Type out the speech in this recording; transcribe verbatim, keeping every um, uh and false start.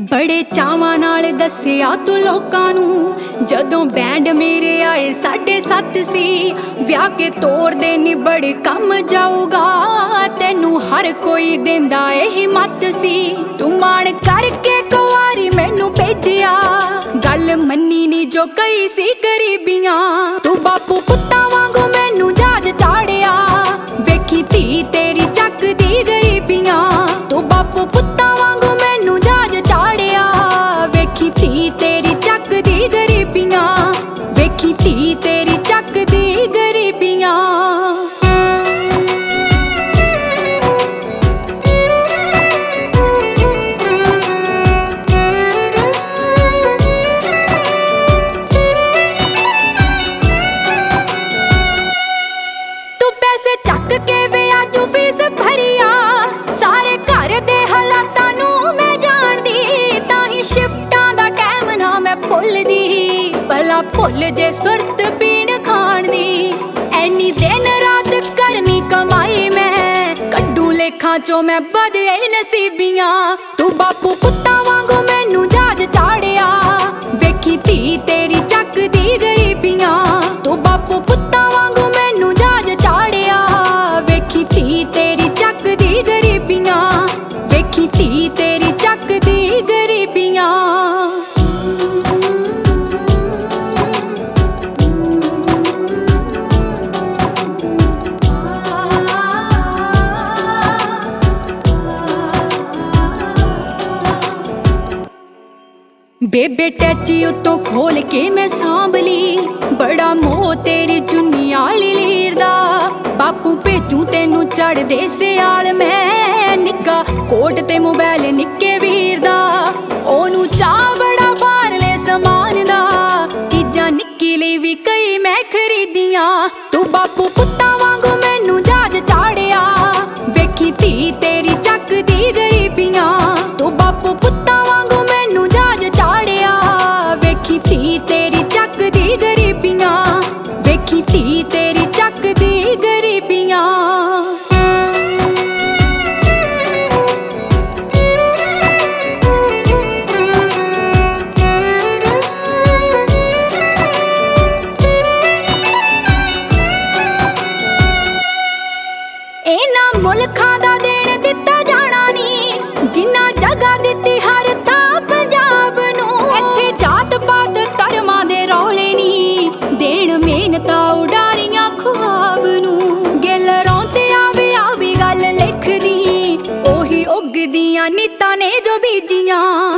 बड़े चावां नाल दस्सिया तू लोकां नू जदों बैंड मेरे आए साढ़े सत्त सी व्याह के तोड़ दे नी बड़े कम जाऊगा तेनू हर कोई देंदा एही मत सी तू मान करके कुआरी मैनू भेजिया गल मन्नी नी जो कई सी गरीबियां तू बापू पुत्तां वांगू मैनू जहाज चाड़िया वेखी धी तेरी चकदी गरीबियां तू बापू पुत्तां वांगू मैनू जहाज चाड़िया वेखी धी तेरी चकदी गरीबियां वेखी धी तेरी चकदी गरीबियां। चक के वे आजू फीस भरिया सारे घर दे हालातां नू मैं जानदी ताही शिफ्टां दा टाइम ना मैं भुलदी भला भुल जे सुरत पीण खाण दी ऐनी दिन रात करनी कमाई मैं कड्डू लेखां चो मैं बदे नसीबियां तू बापू पुत्तां वांगू मैनू जहाज चाड़िया वेखी धी तेरी चकदी गरीबियां तू बापू पुत्तां वांगू मैनू जहाज चाड़िया वेखी धी तेरी चकदी गरीबियां वेखी धी तेरी चकदी गरीबियां। बेबे टैची उत्तों खोल के मैं सांभ ली बड़ा मोह तेरी चुन्नी आली लीर दा बापू भेजू तेनू चढ़ दे सियाल मैं निक्का कोट ते मोबाइल निक्के वीर दा ओनू चाह बड़ा बाहरले समान दा चीजां निक्की लई भी कई मैं खरीदियां तू बापू पुत्तां वांगू मैनू जहाज चाड़िया वेखी धी तेरी चकदी गरीबियां तू बापू पुत्तां वांगू मैनू जहाज चाड़िया वेखी धी तेरी चकदी गरीबियां वेखी धी तेरी चकदी गरीबियां। इन्हां मुल्खां दा देण दित्ता जाना नी जिन्ना जगह दित्ती हर थां पंजाब नू इत्थे जात पात धर्मां दे रौले नी देण मेहनतां उडारियां ख्वाब नू गिल रौंदे आवे आवी गल लिखदी ओही उगदियां नीतां ने जो बीजियां।